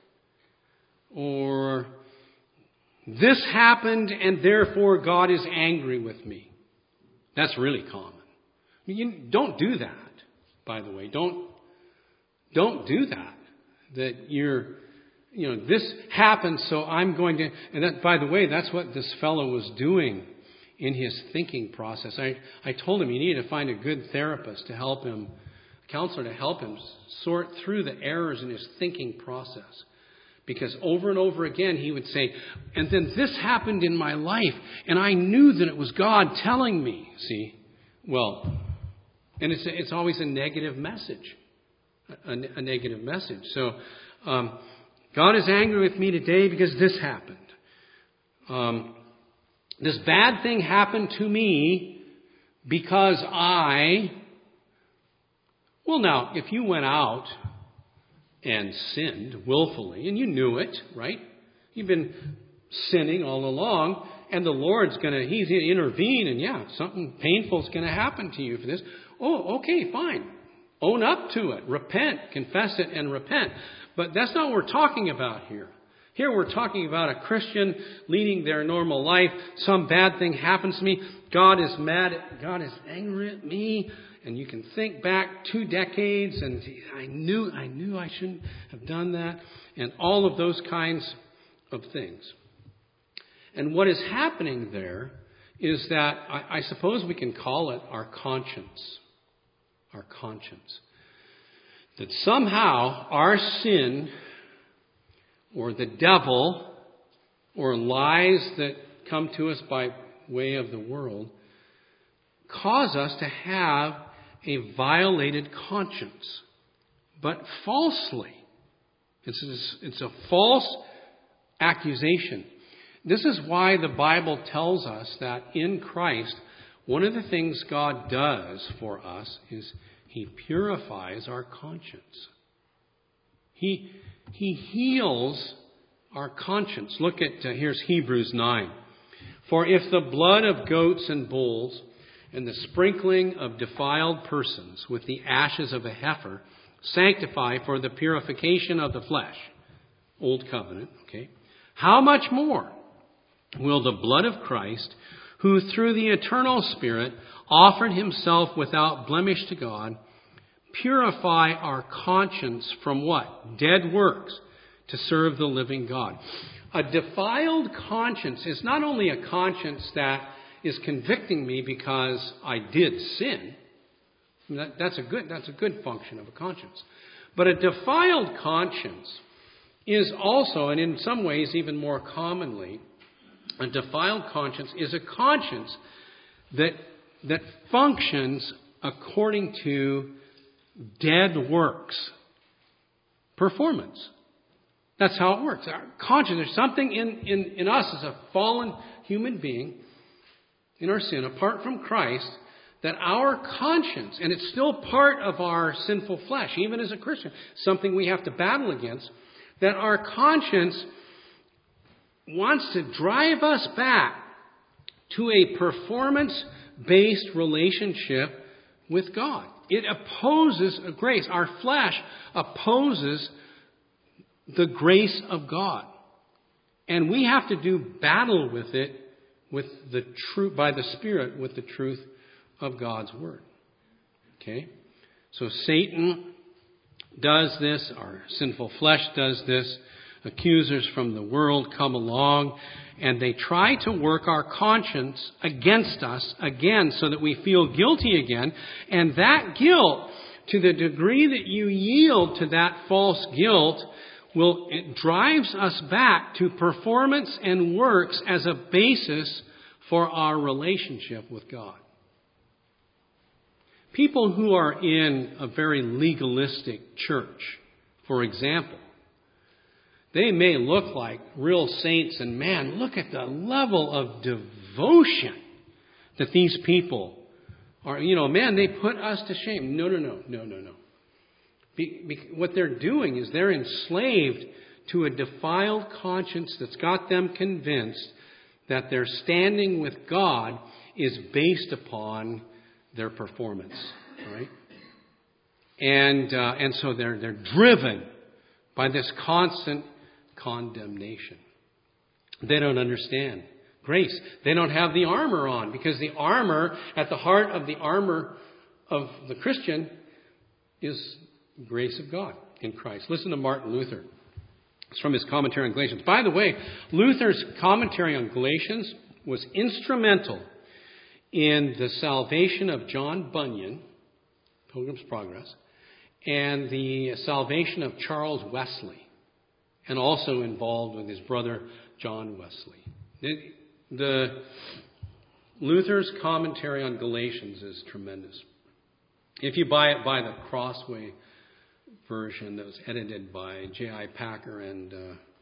Or this happened and therefore God is angry with me. That's really common. You don't do that, by the way. Don't don't do that. That you're, you know, this happened, so I'm going to. And that, by the way, that's what this fellow was doing in his thinking process. I I told him he needed to find a good therapist to help him. Counselor to help him sort through the errors in his thinking process. Because over and over again he would say, and then this happened in my life, and I knew that it was God telling me. See? Well, and it's it's always a negative message. A, a negative message. So, um, God is angry with me today because this happened. Um, this bad thing happened to me because I... Well, now, if you went out and sinned willfully, and you knew it, right? You've been sinning all along, and the Lord's going to, He's going to intervene, and yeah, something painful is going to happen to you for this. Oh, okay, fine. Own up to it. Repent. Confess it and repent. But that's not what we're talking about here. Here we're talking about a Christian leading their normal life. Some bad thing happens to me. God is mad at, God is angry at me. And you can think back two decades and I knew I knew I shouldn't have done that. And all of those kinds of things. And what is happening there is that I, I suppose we can call it our conscience. Our conscience. That somehow our sin or the devil or lies that come to us by way of the world cause us to have a violated conscience, but falsely. It's, it's a false accusation. This is why the Bible tells us that in Christ, one of the things God does for us is He purifies our conscience. He, he heals our conscience. Look at, uh, here's Hebrews nine. For if the blood of goats and bulls and the sprinkling of defiled persons with the ashes of a heifer sanctify for the purification of the flesh, Old Covenant, okay, how much more will the blood of Christ, who through the eternal Spirit offered Himself without blemish to God, purify our conscience from what? Dead works to serve the living God. A defiled conscience is not only a conscience that is convicting me because I did sin. That, that's a good, that's a good function of a conscience. But a defiled conscience is also, and in some ways even more commonly, a defiled conscience is a conscience that, that functions according to dead works. Performance. That's how it works. Our conscience, there's something in, in, in us as a fallen human being, in our sin, apart from Christ, that our conscience, and it's still part of our sinful flesh, even as a Christian, something we have to battle against, that our conscience wants to drive us back to a performance-based relationship with God. It opposes grace. Our flesh opposes the grace of God. And we have to do battle with it with the truth, by the Spirit, with the truth of God's Word. Okay? So Satan does this, our sinful flesh does this, accusers from the world come along, and they try to work our conscience against us again so that we feel guilty again. And that guilt, to the degree that you yield to that false guilt, will it drives us back to performance and works as a basis for our relationship with God. People who are in a very legalistic church, for example, they may look like real saints, and man, look at the level of devotion that these people are. You know, man, they put us to shame. No, no, no, no, no, no. Be, be, what they're doing is they're enslaved to a defiled conscience that's got them convinced that their standing with God is based upon their performance, right? And uh, and so they're they're driven by this constant condemnation. They don't understand grace. They don't have the armor on, because the armor, at the heart of the armor of the Christian, is grace of God in Christ. Listen to Martin Luther. It's from his commentary on Galatians. By the way, Luther's commentary on Galatians was instrumental in the salvation of John Bunyan, Pilgrim's Progress, and the salvation of Charles Wesley, and also involved with his brother John Wesley. The, the Luther's commentary on Galatians is tremendous. If you buy it by the Crossway version that was edited by J I Packer and uh,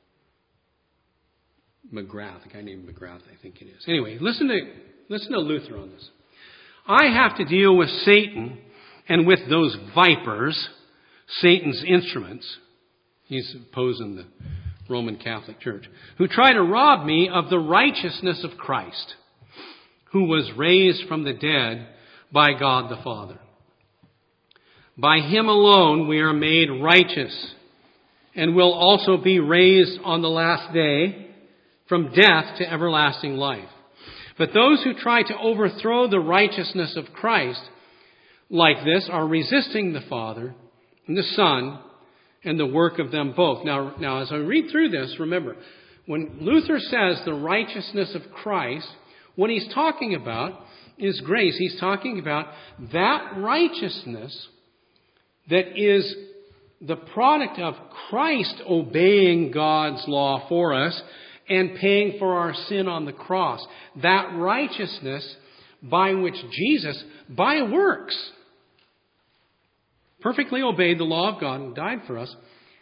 McGrath, a guy named McGrath, I think it is. Anyway, listen to listen to Luther on this. I have to deal with Satan and with those vipers, Satan's instruments. He's opposing the Roman Catholic Church, who try to rob me of the righteousness of Christ, who was raised from the dead by God the Father. By Him alone we are made righteous, and will also be raised on the last day from death to everlasting life. But those who try to overthrow the righteousness of Christ like this are resisting the Father and the Son and the work of them both. Now, now, as I read through this, remember, when Luther says the righteousness of Christ, what he's talking about is grace. He's talking about that righteousness that is the product of Christ obeying God's law for us and paying for our sin on the cross. That righteousness by which Jesus, by works, perfectly obeyed the law of God and died for us.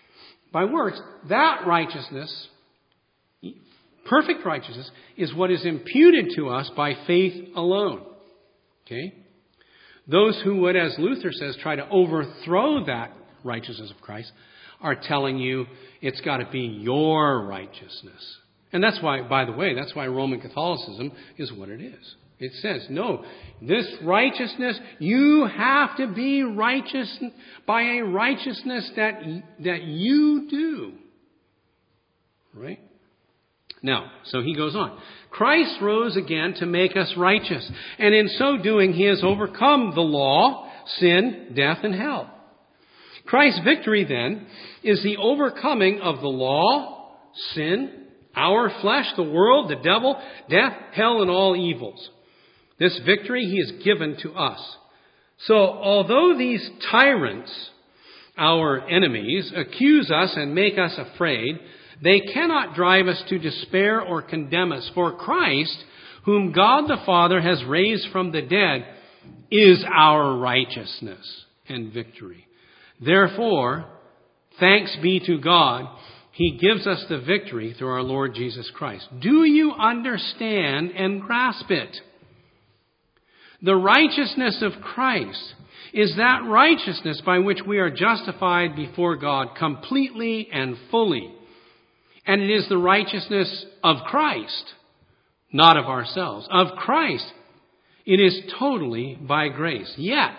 by works, that righteousness, perfect righteousness, is what is imputed to us by faith alone. Okay? Those who would, as Luther says, try to overthrow that righteousness of Christ are telling you it's got to be your righteousness. And that's why, by the way, that's why Roman Catholicism is what it is. It says, no, this righteousness, you have to be righteous by a righteousness that, that you do. Right? Now, so he goes on. Christ rose again to make us righteous. And in so doing, he has overcome the law, sin, death, and hell. Christ's victory, then, is the overcoming of the law, sin, our flesh, the world, the devil, death, hell, and all evils. This victory he has given to us. So, although these tyrants, our enemies, accuse us and make us afraid, they cannot drive us to despair or condemn us. For Christ, whom God the Father has raised from the dead, is our righteousness and victory. Therefore, thanks be to God, he gives us the victory through our Lord Jesus Christ. Do you understand and grasp it? The righteousness of Christ is that righteousness by which we are justified before God completely and fully. And it is the righteousness of Christ, not of ourselves. Of Christ. It is totally by grace. Yet,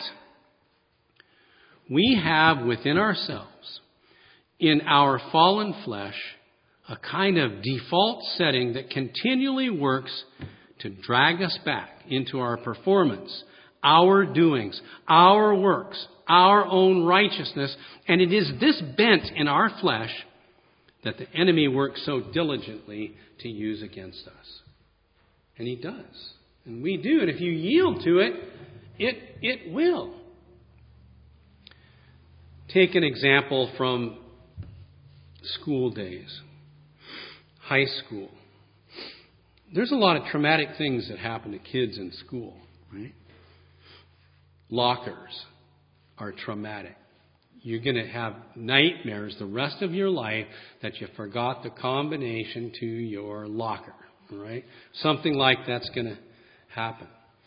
we have within ourselves, in our fallen flesh, a kind of default setting that continually works to drag us back into our performance, our doings, our works, our own righteousness. And it is this bent in our flesh that the enemy works so diligently to use against us. And he does. And we do. And if you yield to it, it, it will. Take an example from school days. High school. There's a lot of traumatic things that happen to kids in school, right? Lockers are traumatic. You're going to have nightmares the rest of your life that you forgot the combination to your locker, right? Something like that's going to happen.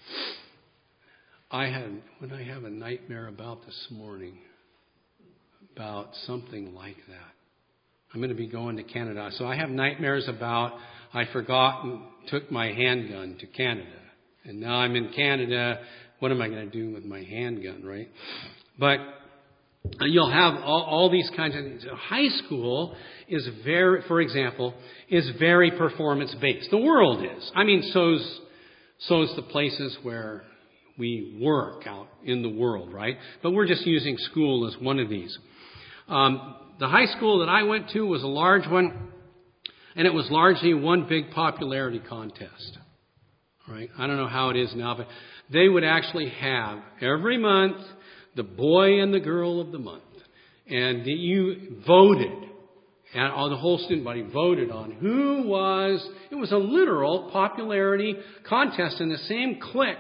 I had, what did I have a nightmare about this morning? About something like that. I'm going to be going to Canada. So I have nightmares about I forgot and took my handgun to Canada. And now I'm in Canada. What am I going to do with my handgun, right? But you'll have all, all these kinds of things. High school is very, for example, is very performance-based. The world is. I mean, so's, so's the places where we work out in the world, right? But we're just using school as one of these. Um, the high school that I went to was a large one, and it was largely one big popularity contest. Right? I don't know how it is now, but they would actually have every month the boy and the girl of the month. And you voted, and all the whole student body voted on who was, it was a literal popularity contest, and the same clique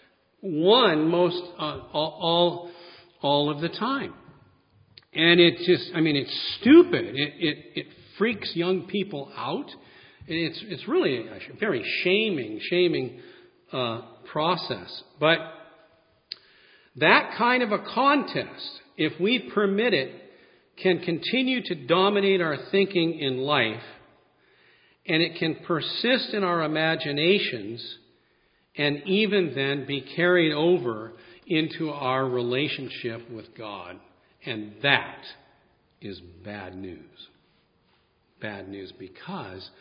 won most, uh, all, all of the time. And it just, I mean, it's stupid. It, it, it freaks young people out. It's, it's really a very shaming, shaming, uh, process. But that kind of a contest, if we permit it, can continue to dominate our thinking in life, and it can persist in our imaginations, and even then be carried over into our relationship with God. And that is bad news. Bad news because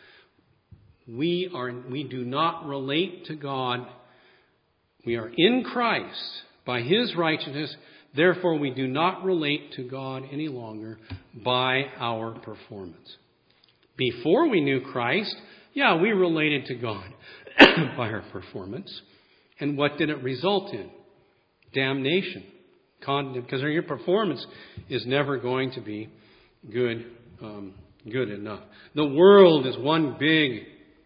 we are we do not relate to God. We are in Christ by His righteousness. Therefore, we do not relate to God any longer by our performance. Before we knew Christ, yeah, we related to God by our performance. And what did it result in? Damnation. Because your performance is never going to be good, um, good enough. The world is one big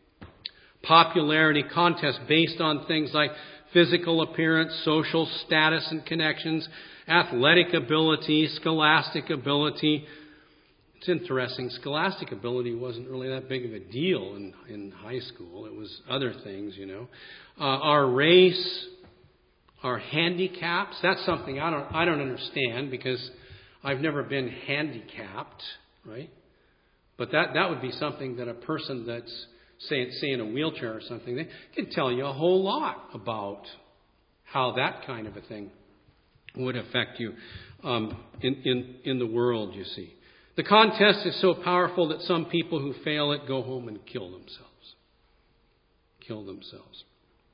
popularity contest based on things like physical appearance, social status and connections, athletic ability, scholastic ability. It's interesting. Scholastic ability wasn't really that big of a deal in, in high school. It was other things, you know. Uh, our race, our handicaps, that's something I don't I don't understand because I've never been handicapped, right? But that, that would be something that a person that's, say, say in a wheelchair or something, they could tell you a whole lot about how that kind of a thing would affect you um, in, in, in the world, you see. The contest is so powerful that some people who fail it go home and kill themselves. Kill themselves.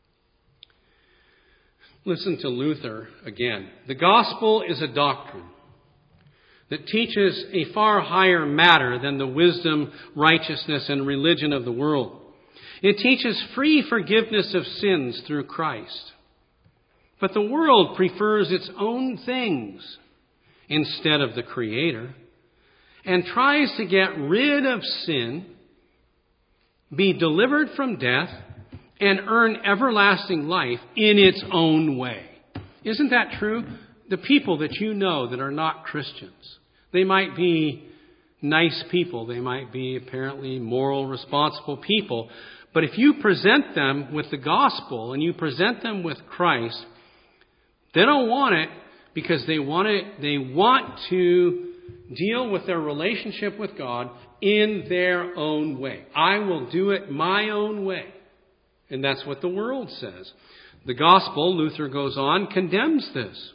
Listen to Luther again. The gospel is a doctrine that teaches a far higher matter than the wisdom, righteousness, and religion of the world. It teaches free forgiveness of sins through Christ. But the world prefers its own things instead of the Creator, and tries to get rid of sin, be delivered from death, and earn everlasting life in its own way. Isn't that true? The people that you know that are not Christians, they might be nice people, they might be apparently moral, responsible people, but if you present them with the gospel and you present them with Christ, they don't want it because they want it, they want to deal with their relationship with God in their own way. I will do it my own way. And that's what the world says. The gospel, Luther goes on, condemns this.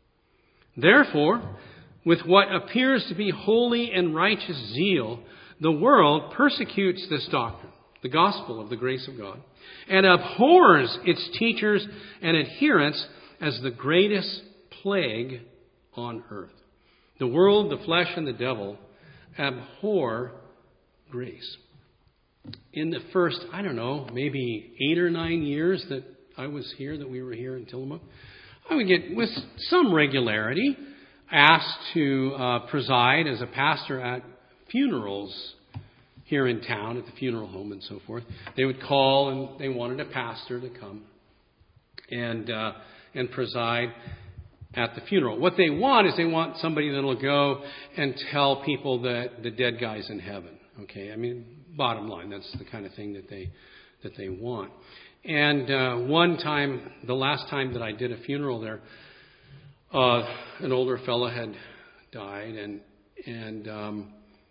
Therefore, with what appears to be holy and righteous zeal, the world persecutes this doctrine, the gospel of the grace of God, and abhors its teachers and adherents as the greatest plague on earth. The world, the flesh, and the devil abhor grace. In the first, I don't know, maybe eight or nine years that I was here, that we were here in Tillamook, I would get, with some regularity, asked to uh, preside as a pastor at funerals here in town, at the funeral home and so forth. They would call and they wanted a pastor to come and uh, and preside at the funeral. What they want is they want somebody that will go and tell people that the dead guy's in heaven. Okay, I mean, bottom line, that's the kind of thing that they that they want. And uh, one time, the last time that I did a funeral there, uh, an older fellow had died, and and um,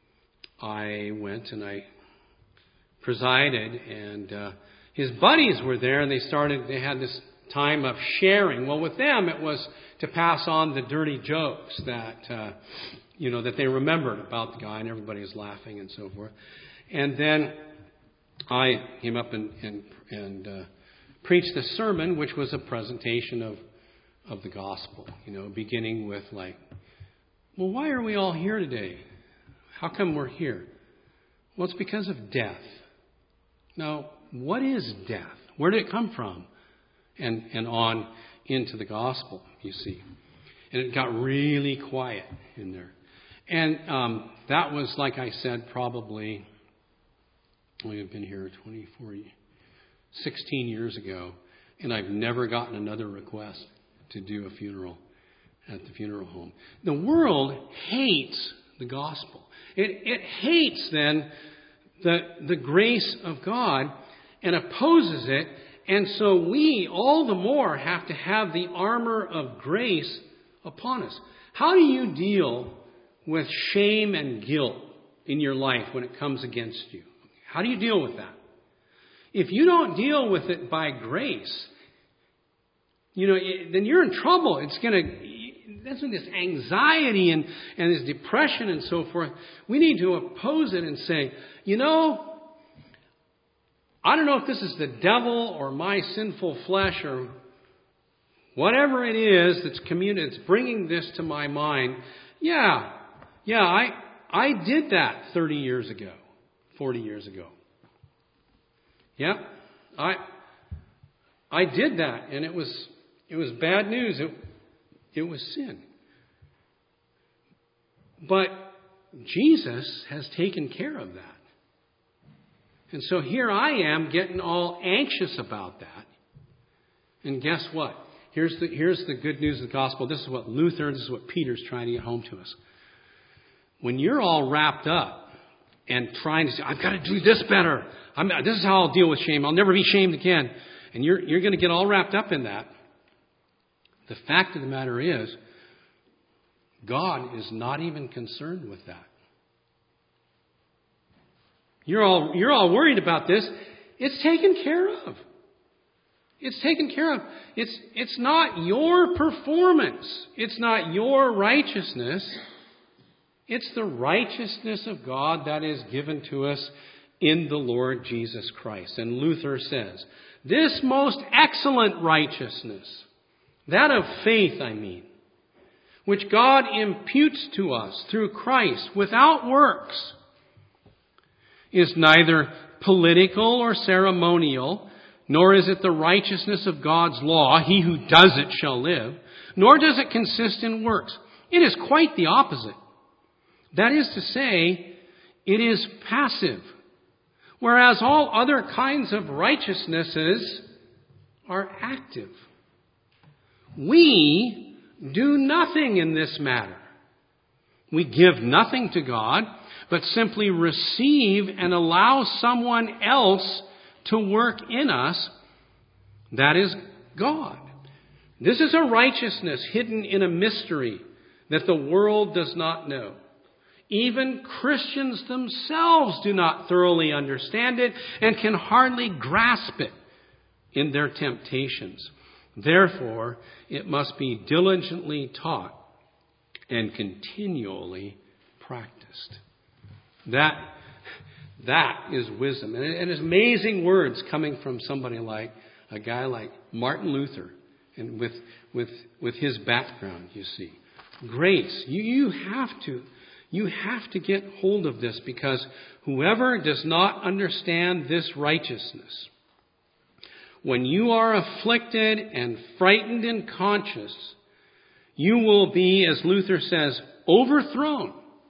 I went and I presided, and uh, his buddies were there, and they started. They had this time of sharing. Well, with them, it was to pass on the dirty jokes that, uh, you know, that they remembered about the guy, and everybody was laughing and so forth. And then I came up and, and, and uh, preached a sermon, which was a presentation of, of the gospel, you know, beginning with like, well, why are we all here today? How come we're here? Well, it's because of death. Now, what is death? Where did it come from? And, and on into the gospel, you see. And it got really quiet in there. And um, that was, like I said, probably, we have been here twenty-four, sixteen years ago, and I've never gotten another request to do a funeral at the funeral home. The world hates the gospel. It, it hates, then, the, the grace of God and opposes it. And so we all the more have to have the armor of grace upon us. How do you deal with shame and guilt in your life when it comes against you? How do you deal with that? If you don't deal with it by grace, you know, then you're in trouble. It's going to, that's when this anxiety and, and this depression and so forth, we need to oppose it and say, you know, I don't know if this is the devil or my sinful flesh or whatever it is that's communi- that's bringing this to my mind. Yeah, yeah, I I did that thirty years ago, forty years ago. Yeah, I I did that, and it was it was bad news. It it was sin. But Jesus has taken care of that. And so here I am getting all anxious about that. And guess what? Here's the, here's the good news of the gospel. This is what Luther, this is what Peter's trying to get home to us. when you're all wrapped up and trying to say, I've got to do this better. I'm, this is how I'll deal with shame. I'll never be shamed again. And you're, you're going to get all wrapped up in that. The fact of the matter is, God is not even concerned with that. You're all, you're all worried about this. It's taken care of. It's taken care of. It's, it's not your performance. It's not your righteousness. It's the righteousness of God that is given to us in the Lord Jesus Christ. And Luther says, this most excellent righteousness, that of faith, I mean, which God imputes to us through Christ without works, is neither political or ceremonial, nor is it the righteousness of God's law, he who does it shall live, nor does it consist in works. It is quite the opposite. That is to say, it is passive, whereas all other kinds of righteousnesses are active. We do nothing in this matter. We give nothing to God, but simply receive and allow someone else to work in us. That is God. This is a righteousness hidden in a mystery that the world does not know. Even Christians themselves do not thoroughly understand it and can hardly grasp it in their temptations. Therefore, it must be diligently taught and continually practiced. That, that is wisdom. And it is amazing words coming from somebody like a guy like Martin Luther, and with with with his background, you see. Grace. You, you have to you have to get hold of this, because whoever does not understand this righteousness, when you are afflicted and frightened in conscience, you will be, as Luther says, overthrown.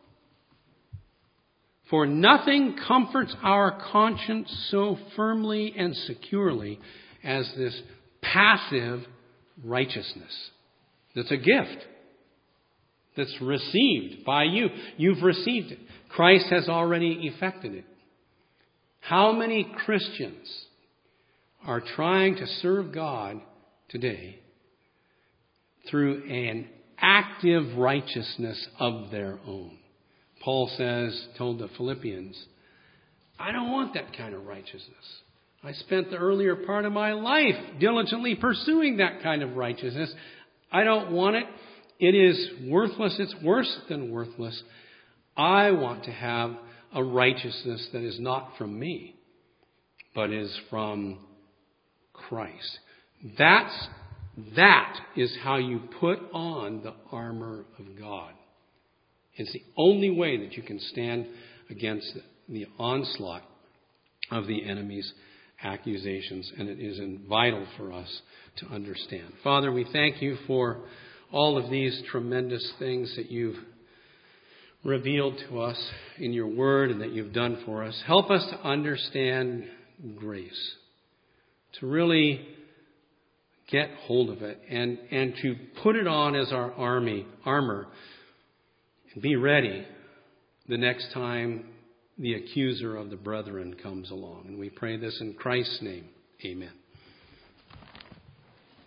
For nothing comforts our conscience so firmly and securely as this passive righteousness. That's a gift that's received by you. You've received it. Christ has already effected it. How many Christians are trying to serve God today through an active righteousness of their own? Paul says, told the Philippians, I don't want that kind of righteousness. I spent the earlier part of my life diligently pursuing that kind of righteousness. I don't want it. It is worthless. It's worse than worthless. I want to have a righteousness that is not from me, but is from Christ. That's, that is how you put on the armor of God. It's the only way that you can stand against the onslaught of the enemy's accusations, and it is vital for us to understand. Father, we thank you for all of these tremendous things that you've revealed to us in your word and that you've done for us. Help us to understand grace, to really get hold of it and, and to put it on as our army, armor. Be ready the next time the accuser of the brethren comes along. And we pray this in Christ's name. Amen.